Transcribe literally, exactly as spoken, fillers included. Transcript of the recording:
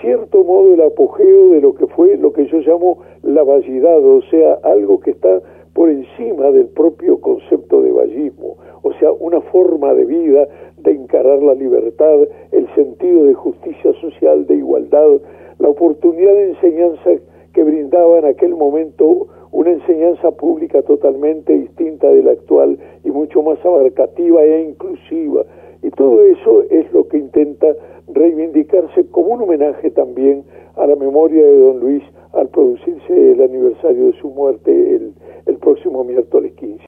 cierto modo el apogeo de lo que fue lo que yo llamo la vallidad, o sea, algo que está por encima del propio concepto de vallismo, o sea, una forma de vida, de encarar la libertad, el sentido de justicia social, de igualdad, la oportunidad de enseñanza que brindaba en aquel momento una enseñanza pública totalmente distinta de la actual y mucho más abarcativa e inclusiva. Y todo eso es lo que intenta reivindicarse como un homenaje también a la memoria de don Luis al producirse el aniversario de su muerte el, el próximo miércoles quince.